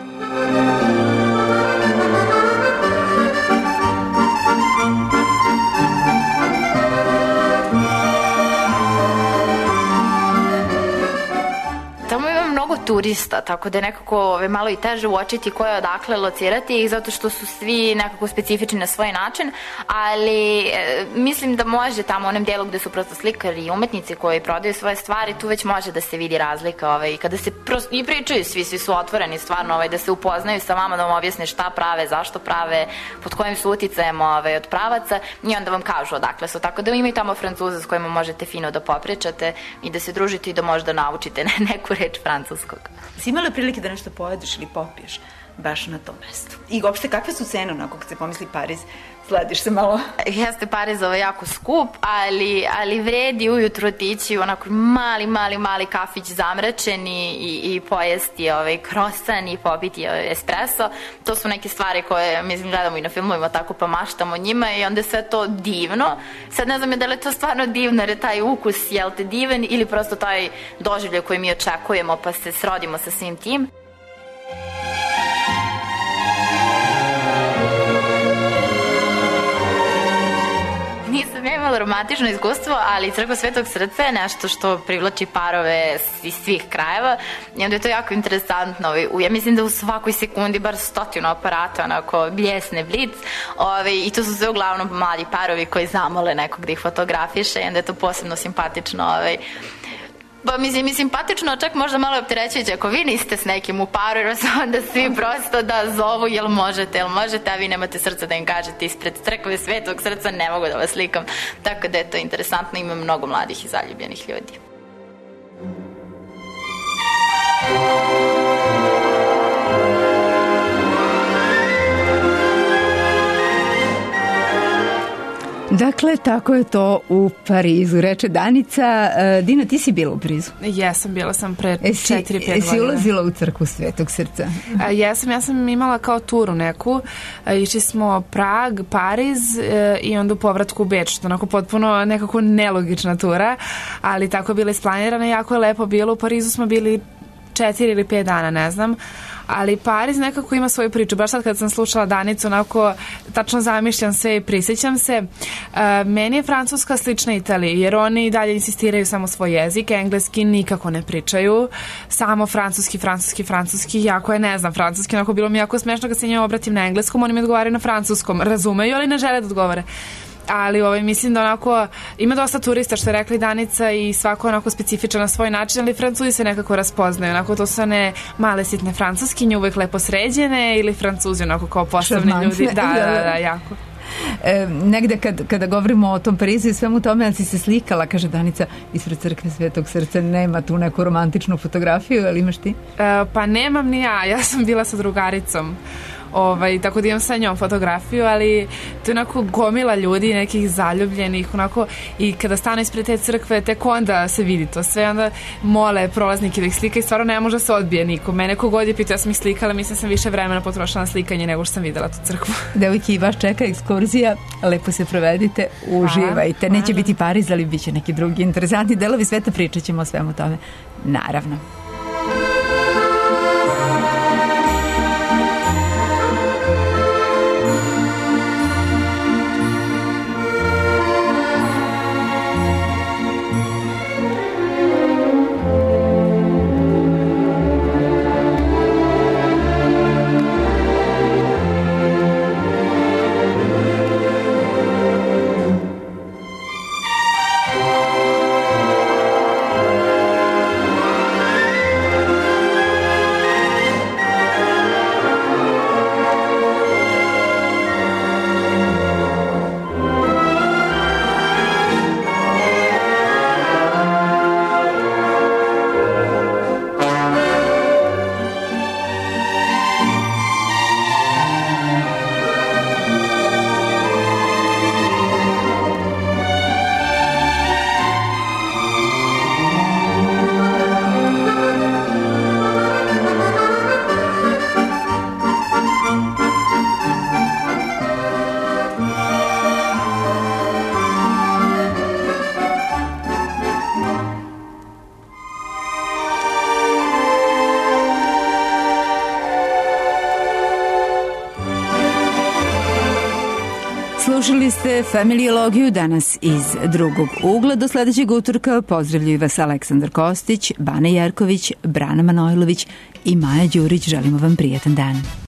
Tamo ima mnogo turista, tako da je nekako malo i teže uočiti ko je odakle, locirati ih, zato što su svi nekako specifični na svoj način, ali e, mislim da može tamo u onom delu gde su prosto slikari i umetnici koji prodaju svoje stvari, tu već može da se vidi razlika, ovaj, kada se prosto, i pričaju svi, svi su otvoreni stvarno, ovaj, da se upoznaju sa vama, da vam objasne šta prave, zašto prave, pod kojim su uticajem ovaj, od pravaca i onda vam kažu odakle su, tako da ima i tamo Francuza s kojima možete fino da popričate i da se družite i da možda naučite neku reč francuskog. Si imala prilike da nešto pojedeš ili popiješ baš na tom mestu? I uopšte, kakve su cene onako kad se pomisli Pariz? Slediš se malo? Jeste Pariz ovaj jako skup, ali, ali vredi ujutro otići u onako mali, mali, mali kafić zamračen i, i, i pojesti ovaj krosan i popiti ovaj espresso. To su neke stvari koje, mislim, gledamo i na filmovima, tako pa maštamo njima i onda je sve to divno. Sad ne znam je da li je to stvarno divno, jer je taj ukus, jel te, divan ili prosto taj doživljaj koji mi očekujemo pa se srodimo sa svim tim. Nisam ja imala romantično iskustvo, ali Crkva Svetog Srca je nešto što privlači parove iz svih krajeva i onda je to jako interesantno. Ja mislim da u svakoj sekundi bar stotinu aparata onako bljesne blic i to su sve uglavnom mladi parovi koji zamole nekog da ih fotografiše i onda je to posebno simpatično. Pa mislim i simpatično, čak možda malo opterećujuće ako vi niste s nekim u paru, jer onda svi prosto da zovu jel možete, jel možete, a vi nemate srca da im kažete ispred Crkve Svetog Srca ne mogu da vas slikam, tako da je to interesantno, ima mnogo mladih i zaljubljenih ljudi. Dakle, tako je to u Parizu, reče Danica. Dina, ti si bila u Parizu? Jesam, bila sam pre četiri pet godina. Jesi ulazila u Crkvu Svetog Srca? A, jesam, ja sam imala kao turu neku. Išli smo Prag, Pariz i onda u povratku u Beč, što onako potpuno nekako nelogična tura, ali tako je bila isplanirana, jako je lepo bilo. U Parizu smo bili četiri ili pet dana, ne znam. Ali Pariz nekako ima svoju priču. Baš sad kad sam slušala Danicu, onako tačno zamišljam sve i prisjećam se. E, meni je Francuska slična Italiji, jer oni i dalje insistiraju samo svoj jezik, engleski nikako ne pričaju, samo francuski, francuski, francuski, jako je ne znam francuski, onako bilo mi jako smešno kad se njima obratim na engleskom, oni mi odgovaraju na francuskom, razumeju, ali ne žele da odgovore. Ali ovaj, mislim da onako ima dosta turista, što je rekla i Danica, i svako onako specifičan na svoj način, ali Francuzi se nekako raspoznaju, onako to su one male sitne francuskinje, uvek lepo sređene, ili Francuzi onako kao posebni ljudi. Da, da, da, da, jako. E, negde kad, kada govorimo o tom Parizu i svemu tome, ali si se slikala, kaže Danica, ispred Crkve Svetog Srca, nema tu neku romantičnu fotografiju, ali imaš ti? E, pa nemam ni ja, ja sam bila sa drugaricom. Ovaj, tako da imam sa njom fotografiju, ali to je onako gomila ljudi, nekih zaljubljenih, onako, i kada stane ispred te crkve, tek onda se vidi to sve, onda mole prolaznike da ih slika i stvarno ne može da se odbije niko. Mene kogod je pitao, ja sam ih slikala, mislim sam više vremena potrošila na slikanje nego što sam videla tu crkvu. Devojki, vas čeka ekskurzija, lepo se provedite, uživajte. Neće biti Pariz, ali bit će neki drugi interesantni delovi sveta, pričat ćemo o svemu tome, naravno. Slušali ste Familiologiju danas iz drugog ugla. Do sledećeg utorka pozdravljaju vas Aleksandar Kostić, Bane Jerković, Brana Manojlović i Maja Đurić. Želimo vam prijatan dan.